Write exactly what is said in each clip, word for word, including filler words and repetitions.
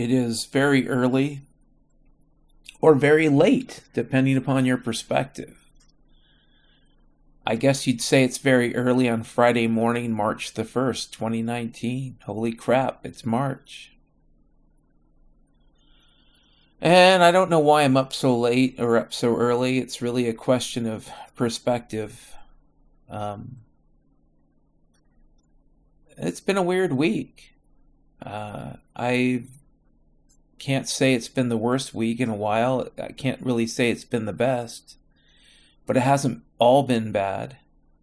It is very early or very late, depending upon your perspective. I guess you'd say it's very early on Friday morning, March the first, twenty nineteen. Holy crap, it's March. And I don't know why I'm up so late or up so early. It's really a question of perspective. Um, it's been a weird week. Uh, I can't say it's been the worst week in a while. I can't really say it's been the best. But it hasn't all been bad.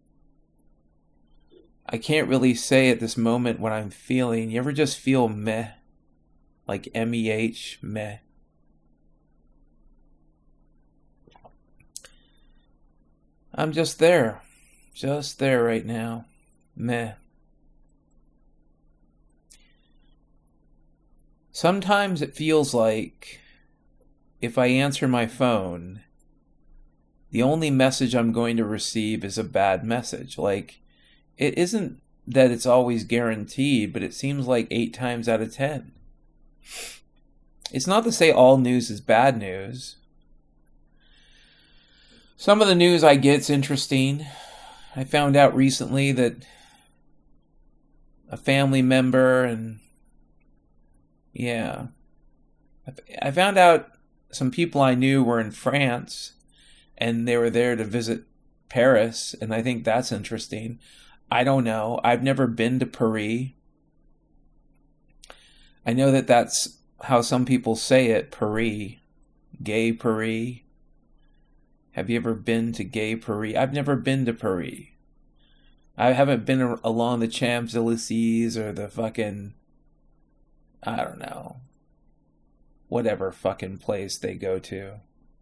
I can't really say at this moment what I'm feeling. You ever just feel meh? Like M E H, meh. I'm just there. Just there right now. Meh. Sometimes it feels like if I answer my phone, the only message I'm going to receive is a bad message. Like, it isn't that it's always guaranteed, but it seems like eight times out of ten. It's not to say all news is bad news. Some of the news I get's interesting. I found out recently that a family member and, yeah. I found out some people I knew were in France and they were there to visit Paris, and I think that's interesting. I don't know. I've never been to Paris. I know that that's how some people say it, Paris. Gay Paris. Have you ever been to Gay Paris? I've never been to Paris. I haven't been along the Champs-Élysées or the fucking, I don't know, whatever fucking place they go to.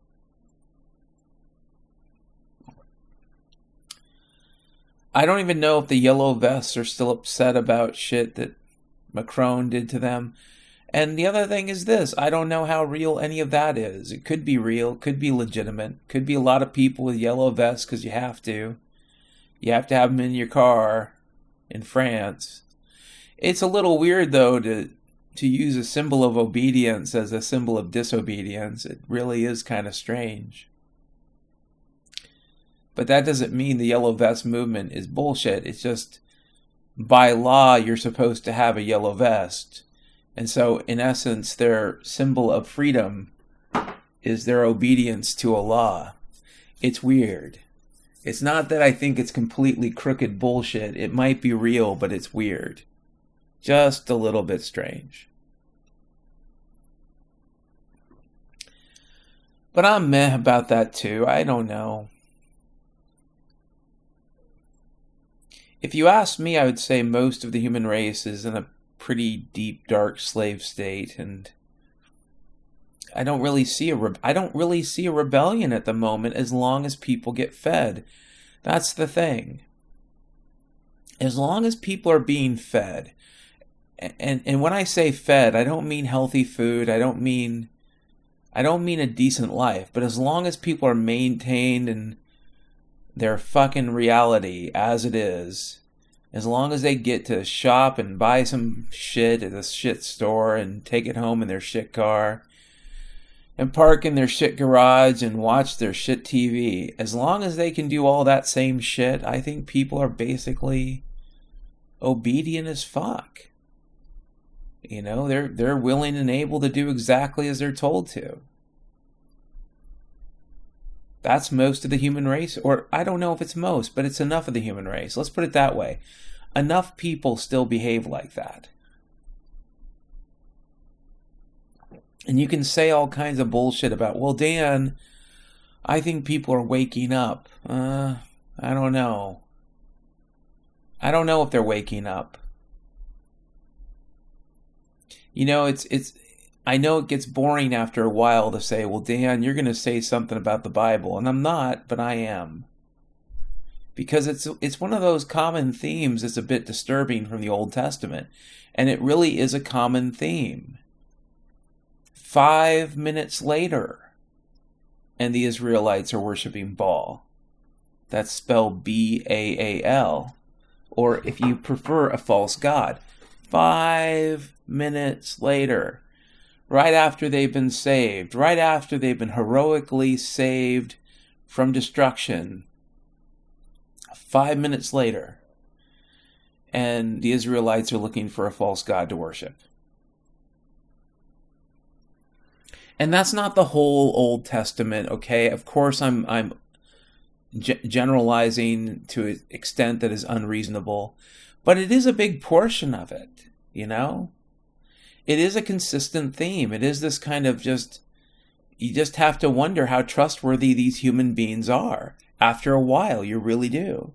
I don't even know if the yellow vests are still upset about shit that Macron did to them. And the other thing is this, I don't know how real any of that is. It could be real, could be legitimate, could be a lot of people with yellow vests because you have to. You have to have them in your car in France. It's a little weird, though, to to use a symbol of obedience as a symbol of disobedience. It really is kind of strange. But that doesn't mean the yellow vest movement is bullshit. It's just, by law, you're supposed to have a yellow vest. And so, in essence, their symbol of freedom is their obedience to a law. It's weird. It's not that I think it's completely crooked bullshit. It might be real, but it's weird. Just a little bit strange. But I'm meh about that too. I don't know. If you ask me, I would say most of the human race is in a pretty deep, dark slave state, and I don't really see a re- I don't really see a rebellion at the moment as long as people get fed. That's the thing. As long as people are being fed, and and when I say fed, I don't mean healthy food. I don't mean I don't mean a decent life. But as long as people are maintained in their fucking reality as it is, as long as they get to shop and buy some shit at a shit store and take it home in their shit car and park in their shit garage and watch their shit T V, as long as they can do all that same shit, I think people are basically obedient as fuck. You know, they're they're willing and able to do exactly as they're told to. That's most of the human race, or I don't know if it's most, but it's enough of the human race. Let's put it that way. Enough people still behave like that. And you can say all kinds of bullshit about, well, Dan, I think people are waking up. Uh, I don't know. I don't know if they're waking up. You know, it's it's. I know it gets boring after a while to say, well, Dan, you're going to say something about the Bible. And I'm not, but I am. Because it's it's one of those common themes that's a bit disturbing from the Old Testament. And it really is a common theme. Five minutes later, and the Israelites are worshiping Baal. That's spelled B A A L. Or if you prefer, a false god. Five minutes later. right after they've been saved, right after they've been heroically saved from destruction, five minutes later, and the Israelites are looking for a false god to worship. And that's not the whole Old Testament, okay? Of course, I'm I'm g- generalizing to an extent that is unreasonable, but it is a big portion of it, you know? It is a consistent theme. It is this kind of just, you just have to wonder how trustworthy these human beings are. After a while, you really do.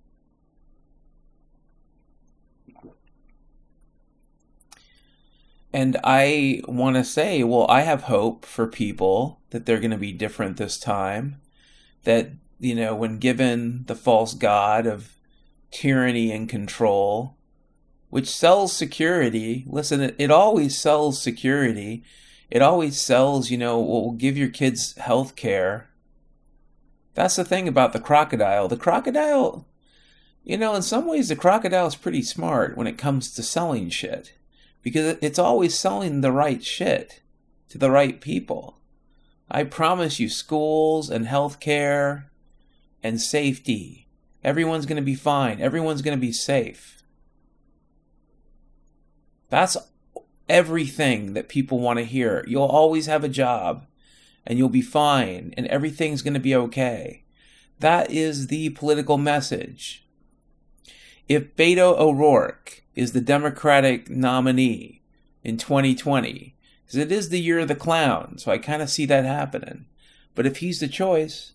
And I want to say, well, I have hope for people that they're going to be different this time. That, you know, when given the false god of tyranny and control, which sells security, listen, it, it always sells security. It always sells, you know, we'll give your kids health care. That's the thing about the crocodile. The crocodile, you know, in some ways the crocodile is pretty smart when it comes to selling shit. Because it's always selling the right shit to the right people. I promise you schools and healthcare and safety. Everyone's going to be fine. Everyone's going to be safe. That's everything that people want to hear. You'll always have a job and you'll be fine and everything's going to be okay. That is the political message. If Beto O'Rourke is the Democratic nominee in twenty twenty, because it is the year of the clown, so I kind of see that happening. But if he's the choice,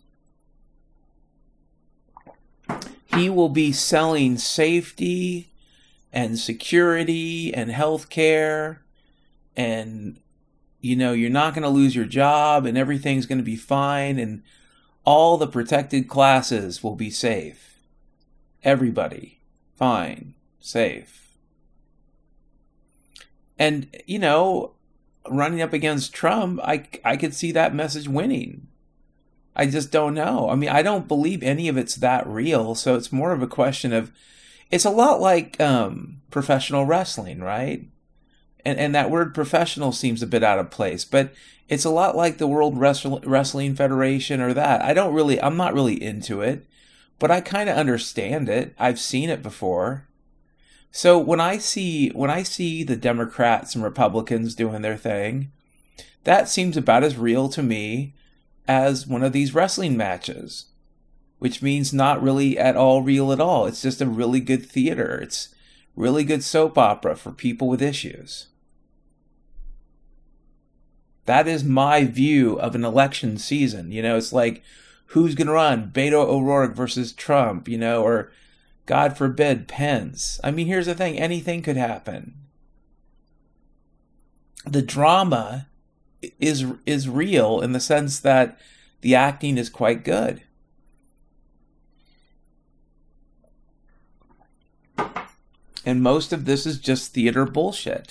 he will be selling safety and security and health care, and, you know, you're not going to lose your job and everything's going to be fine, and all the protected classes will be safe. Everybody, fine, safe. And, you know, running up against Trump, I, I could see that message winning. I just don't know. I mean, I don't believe any of it's that real, so it's more of a question of, it's a lot like um, professional wrestling, right? And and that word professional seems a bit out of place, but it's a lot like the World Wrestling Federation or that. I don't really, I'm not really into it, but I kind of understand it. I've seen it before. So when I see when I see the Democrats and Republicans doing their thing, that seems about as real to me as one of these wrestling matches, which means not really at all real at all. It's just a really good theater. It's really good soap opera for people with issues. That is my view of an election season. You know, it's like, who's going to run? Beto O'Rourke versus Trump, you know, or God forbid, Pence. I mean, here's the thing. Anything could happen. The drama is is real in the sense that the acting is quite good. And most of this is just theater bullshit.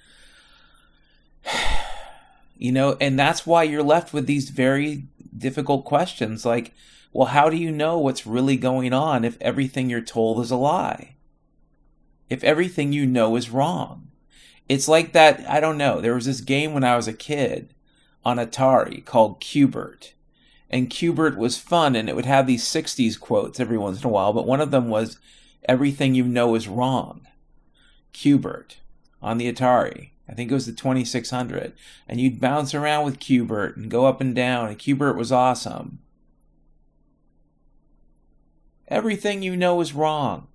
You know, and that's why you're left with these very difficult questions like, well, how do you know what's really going on if everything you're told is a lie? If everything you know is wrong? It's like that, I don't know, there was this game when I was a kid on Atari called Q*bert. And Q*bert was fun, and it would have these sixties quotes every once in a while, but one of them was, everything you know is wrong. Q*bert on the Atari. I think it was the twenty-six hundred. And you'd bounce around with Q*bert and go up and down, and Q*bert was awesome. Everything you know is wrong.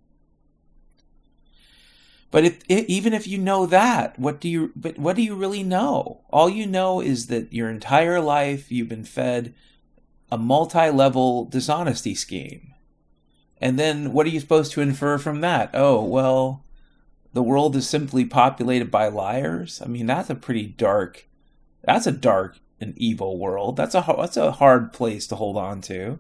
But if, if, even if you know that, what do you? But what do you really know? All you know is that your entire life you've been fed a multi-level dishonesty scheme, and then what are you supposed to infer from that? Oh, well, the world is simply populated by liars. I mean, that's a pretty dark. That's a dark and evil world. That's a that's a hard place to hold on to.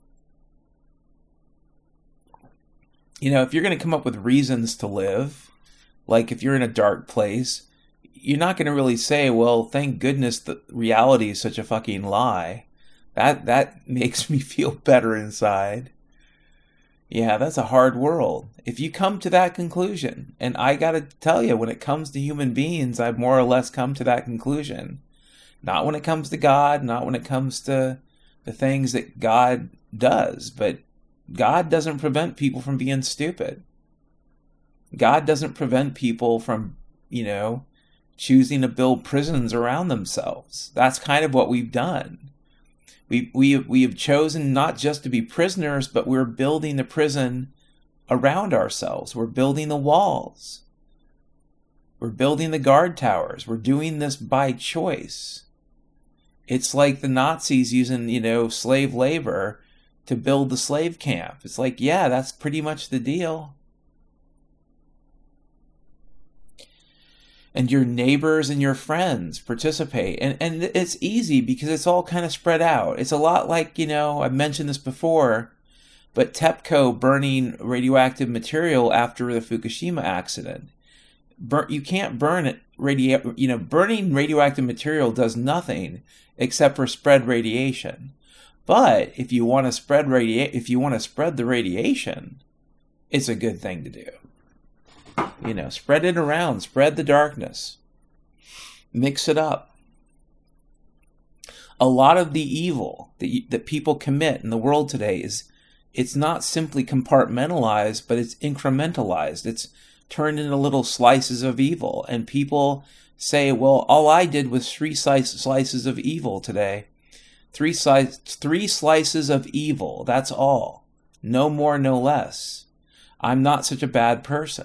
You know, if you're going to come up with reasons to live, like if you're in a dark place, you're not going to really say, well, thank goodness that reality is such a fucking lie. That that makes me feel better inside. Yeah, that's a hard world. If you come to that conclusion, and I gotta tell you, when it comes to human beings, I've more or less come to that conclusion. Not when it comes to God, not when it comes to the things that God does, but God doesn't prevent people from being stupid. God doesn't prevent people from, you know, choosing to build prisons around themselves. That's kind of what we've done. We we we have chosen not just to be prisoners, but we're building the prison around ourselves. We're building the walls. We're building the guard towers. We're doing this by choice. It's like the Nazis using, you know, slave labor to build the slave camp. It's like, yeah, that's pretty much the deal. And your neighbors and your friends participate. And and it's easy because it's all kind of spread out. It's a lot like, you know, I've mentioned this before, but TEPCO burning radioactive material after the Fukushima accident. Bur- you can't burn it, radio- you know, burning radioactive material does nothing except for spread radiation. But if you want to spread radia- if you want to spread the radiation, it's a good thing to do. You know, spread it around, spread the darkness, mix it up. A lot of the evil that you, that people commit in the world today is, it's not simply compartmentalized, but it's incrementalized. It's turned into little slices of evil. And people say, well, all I did was three slices of evil today. Three, slice, three slices of evil, that's all. No more, no less. I'm not such a bad person.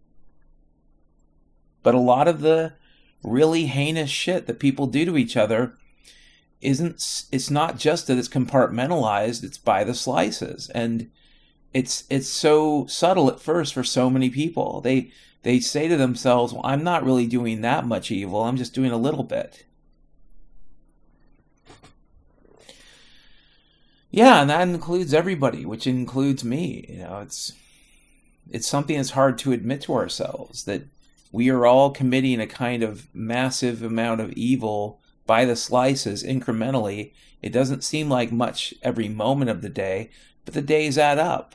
But a lot of the really heinous shit that people do to each other isn't, it's not just that it's compartmentalized, it's by the slices. And it's it's so subtle at first for so many people. They they say to themselves, well, I'm not really doing that much evil, I'm just doing a little bit. Yeah, and that includes everybody, which includes me. You know, it's it's something that's hard to admit to ourselves, that we are all committing a kind of massive amount of evil by the slices incrementally. It doesn't seem like much every moment of the day, but the days add up.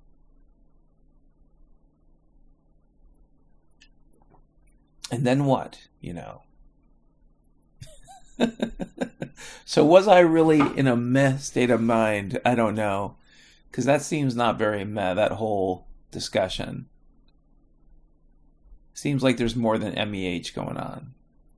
And then what, you know? So was I really in a meh state of mind? I don't know. Because that seems not very meh, that whole discussion. Seems like there's more than M E H going on.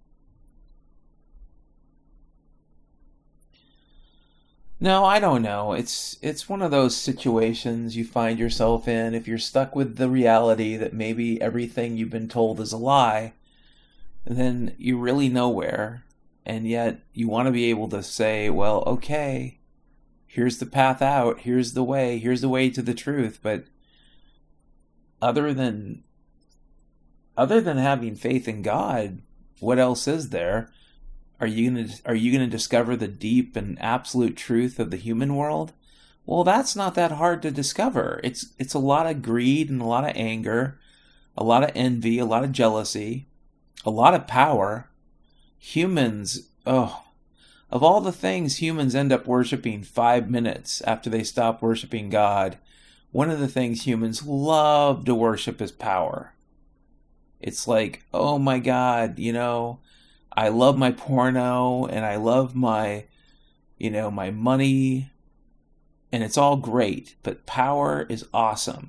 No, I don't know. It's it's one of those situations you find yourself in if you're stuck with the reality that maybe everything you've been told is a lie, then you're really nowhere. And yet you want to be able to say, well, okay, here's the path out, here's the way, here's the way to the truth. But other than other than having faith in God, what else is there? Are you gonna are you gonna discover the deep and absolute truth of the human world? Well, that's not that hard to discover. It's it's a lot of greed and a lot of anger, a lot of envy, a lot of jealousy, a lot of power. Humans, oh, of all the things humans end up worshiping five minutes after they stop worshiping God, one of the things humans love to worship is power. It's like, oh my God, you know, I love my porno and I love my, you know, my money, and it's all great, but power is awesome.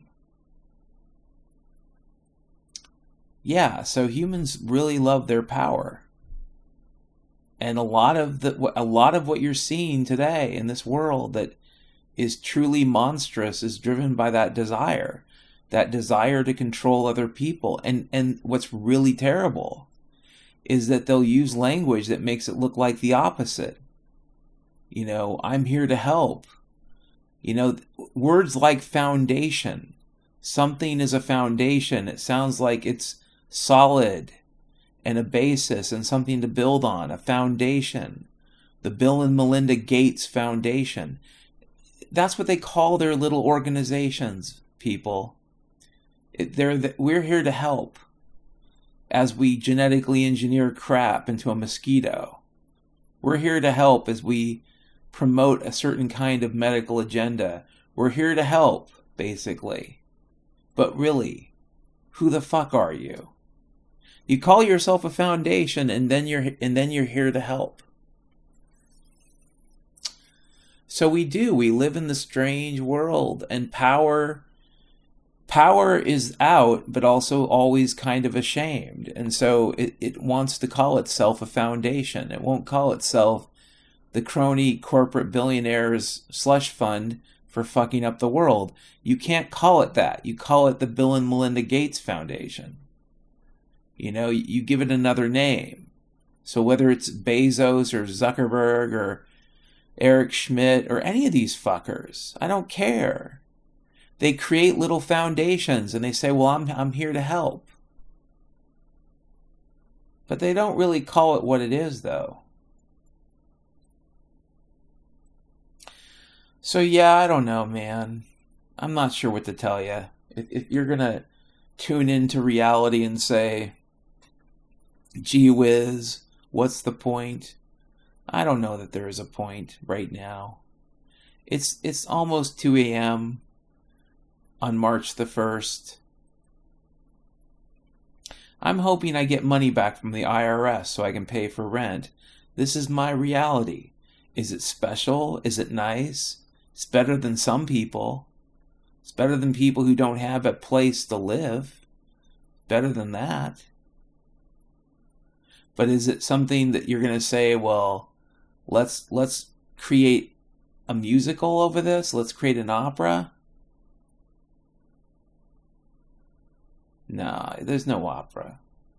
Yeah, so humans really love their power. And a lot of the a lot of what you're seeing today in this world that is truly monstrous is driven by that desire, that desire to control other people. And and what's really terrible is that they'll use language that makes it look like the opposite. You know, I'm here to help. You know, words like foundation. Something is a foundation. It sounds like it's solid and a basis and something to build on, a foundation. The Bill and Melinda Gates Foundation. That's what they call their little organizations, people. They're the, we're here to help as we genetically engineer crap into a mosquito. We're here to help as we promote a certain kind of medical agenda. We're here to help basically. But really, who the fuck are you? You call yourself a foundation, and then you're and then you're here to help. So we do. We live in the strange world, and power power is out, but also always kind of ashamed. And so it, it wants to call itself a foundation. It won't call itself the crony corporate billionaires slush fund for fucking up the world. You can't call it that. You call it the Bill and Melinda Gates Foundation. You know, you give it another name. So whether it's Bezos or Zuckerberg or Eric Schmidt or any of these fuckers, I don't care. They create little foundations and they say, well, I'm I'm here to help. But they don't really call it what it is, though. So yeah, I don't know, man. I'm not sure what to tell you. If, if you're going to tune into reality and say, gee whiz, what's the point? I don't know that there is a point right now. It's it's almost two a.m. on March the first. I'm hoping I get money back from the I R S so I can pay for rent. This is my reality. Is it special? Is it nice? It's better than some people. It's better than people who don't have a place to live. Better than that. But is it something that you're going to say, well, let's let's create a musical over this? Let's create an opera? No, there's no opera.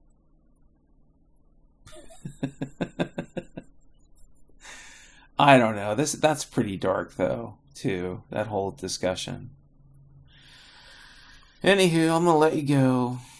I don't know. This that's pretty dark though, too, that whole discussion. Anywho, I'm gonna let you go.